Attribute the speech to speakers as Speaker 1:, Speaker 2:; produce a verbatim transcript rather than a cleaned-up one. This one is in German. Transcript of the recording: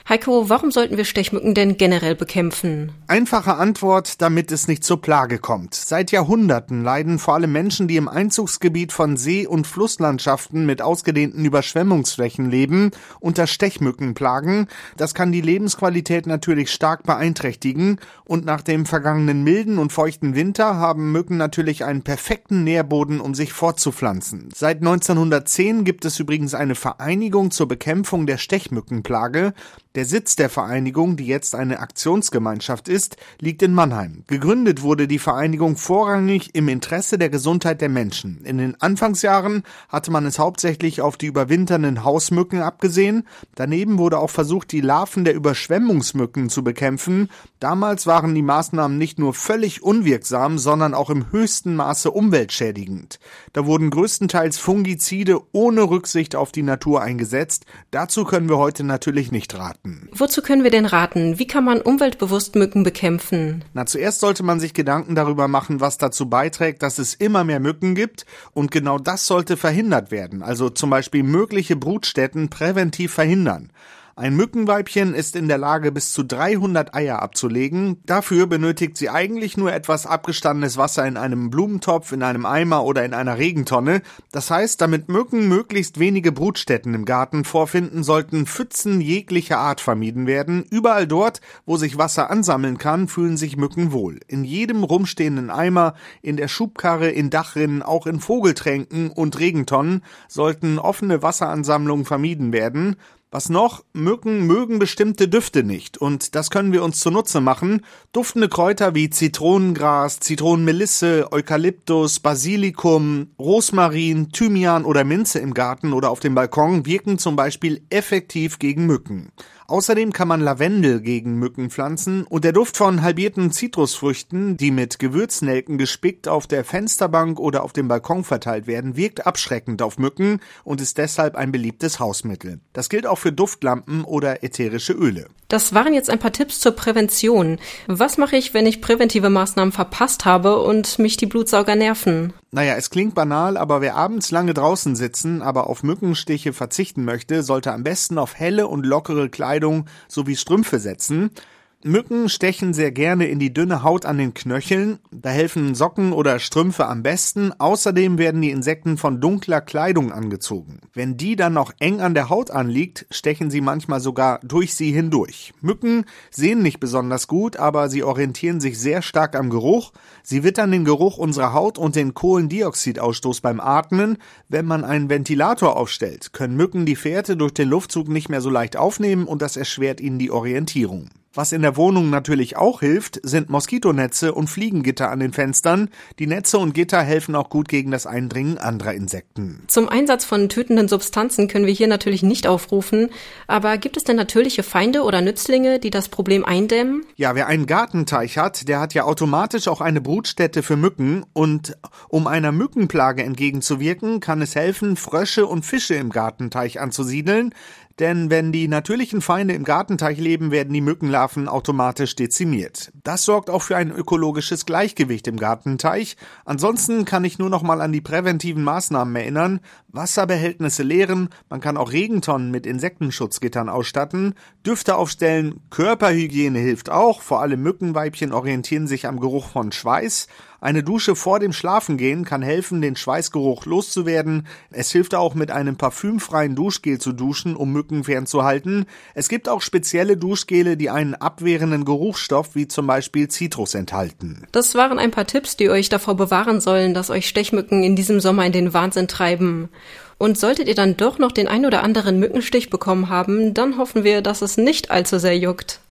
Speaker 1: Heiko, warum sollten wir Stechmücken denn generell bekämpfen?
Speaker 2: Einfache Antwort, damit es nicht zur Plage kommt. Seit Jahrhunderten leiden vor allem Menschen, die im Einzugsgebiet von See- und Flusslandschaften mit ausgedehnten Überschwemmungsflächen leben, unter Stechmückenplagen. Das kann die Lebensqualität natürlich stark beeinträchtigen. Und nach dem vergangenen milden und feuchten Winter haben Mücken natürlich einen perfekten Nährboden, um sich fortzupflanzen. Seit neunzehnhundertzehn gibt es übrigens eine Vereinigung zur Bekämpfung der Stechmückenplage. Der Sitz der Vereinigung, die jetzt eine Aktionsgemeinschaft ist, liegt in Mannheim. Gegründet wurde die Vereinigung vorrangig im Interesse der Gesundheit der Menschen. In den Anfangsjahren hatte man es hauptsächlich auf die überwinternden Hausmücken abgesehen. Daneben wurde auch versucht, die Larven der Überschwemmungsmücken zu bekämpfen. Damals waren die Maßnahmen nicht nur völlig unwirksam, sondern auch im höchsten Maße umweltschädigend. Da wurden größtenteils Fungizide ohne Rücksicht auf die Natur eingesetzt. Dazu können wir heute natürlich nicht raten.
Speaker 1: Wozu können wir denn raten? Wie kann man umweltbewusst Mücken bekämpfen?
Speaker 2: Na, zuerst sollte man sich Gedanken darüber machen, was dazu beiträgt, dass es immer mehr Mücken gibt. Und genau das sollte verhindert werden. Also zum Beispiel mögliche Brutstätten präventiv verhindern. Ein Mückenweibchen ist in der Lage, bis zu dreihundert Eier abzulegen. Dafür benötigt sie eigentlich nur etwas abgestandenes Wasser in einem Blumentopf, in einem Eimer oder in einer Regentonne. Das heißt, damit Mücken möglichst wenige Brutstätten im Garten vorfinden, sollten Pfützen jeglicher Art vermieden werden. Überall dort, wo sich Wasser ansammeln kann, fühlen sich Mücken wohl. In jedem rumstehenden Eimer, in der Schubkarre, in Dachrinnen, auch in Vogeltränken und Regentonnen sollten offene Wasseransammlungen vermieden werden. Was noch? Mücken mögen bestimmte Düfte nicht und das können wir uns zunutze machen. Duftende Kräuter wie Zitronengras, Zitronenmelisse, Eukalyptus, Basilikum, Rosmarin, Thymian oder Minze im Garten oder auf dem Balkon wirken zum Beispiel effektiv gegen Mücken. Außerdem kann man Lavendel gegen Mücken pflanzen und der Duft von halbierten Zitrusfrüchten, die mit Gewürznelken gespickt auf der Fensterbank oder auf dem Balkon verteilt werden, wirkt abschreckend auf Mücken und ist deshalb ein beliebtes Hausmittel. Das gilt auch für Duftlampen oder ätherische Öle.
Speaker 1: Das waren jetzt ein paar Tipps zur Prävention. Was mache ich, wenn ich präventive Maßnahmen verpasst habe und mich die Blutsauger nerven?
Speaker 2: Naja, es klingt banal, aber wer abends lange draußen sitzen, aber auf Mückenstiche verzichten möchte, sollte am besten auf helle und lockere Kleidung sowie Strümpfe setzen. Mücken stechen sehr gerne in die dünne Haut an den Knöcheln, da helfen Socken oder Strümpfe am besten. Außerdem werden die Insekten von dunkler Kleidung angezogen. Wenn die dann noch eng an der Haut anliegt, stechen sie manchmal sogar durch sie hindurch. Mücken sehen nicht besonders gut, aber sie orientieren sich sehr stark am Geruch. Sie wittern den Geruch unserer Haut und den Kohlendioxidausstoß beim Atmen. Wenn man einen Ventilator aufstellt, können Mücken die Fährte durch den Luftzug nicht mehr so leicht aufnehmen und das erschwert ihnen die Orientierung. Was in der Wohnung natürlich auch hilft, sind Moskitonetze und Fliegengitter an den Fenstern. Die Netze und Gitter helfen auch gut gegen das Eindringen anderer Insekten.
Speaker 1: Zum Einsatz von tötenden Substanzen können wir hier natürlich nicht aufrufen. Aber gibt es denn natürliche Feinde oder Nützlinge, die das Problem eindämmen?
Speaker 2: Ja, wer einen Gartenteich hat, der hat ja automatisch auch eine Brutstätte für Mücken. Und um einer Mückenplage entgegenzuwirken, kann es helfen, Frösche und Fische im Gartenteich anzusiedeln. Denn wenn die natürlichen Feinde im Gartenteich leben, werden die Mückenlarven automatisch dezimiert. Das sorgt auch für ein ökologisches Gleichgewicht im Gartenteich. Ansonsten kann ich nur noch mal an die präventiven Maßnahmen erinnern. Wasserbehältnisse leeren, man kann auch Regentonnen mit Insektenschutzgittern ausstatten, Düfte aufstellen, Körperhygiene hilft auch, vor allem Mückenweibchen orientieren sich am Geruch von Schweiß. Eine Dusche vor dem Schlafengehen kann helfen, den Schweißgeruch loszuwerden. Es hilft auch, mit einem parfümfreien Duschgel zu duschen, um Mücken fernzuhalten. Es gibt auch spezielle Duschgele, die einen abwehrenden Geruchsstoff wie zum Beispiel Zitrus enthalten.
Speaker 1: Das waren ein paar Tipps, die euch davor bewahren sollen, dass euch Stechmücken in diesem Sommer in den Wahnsinn treiben. Und solltet ihr dann doch noch den ein oder anderen Mückenstich bekommen haben, dann hoffen wir, dass es nicht allzu sehr juckt.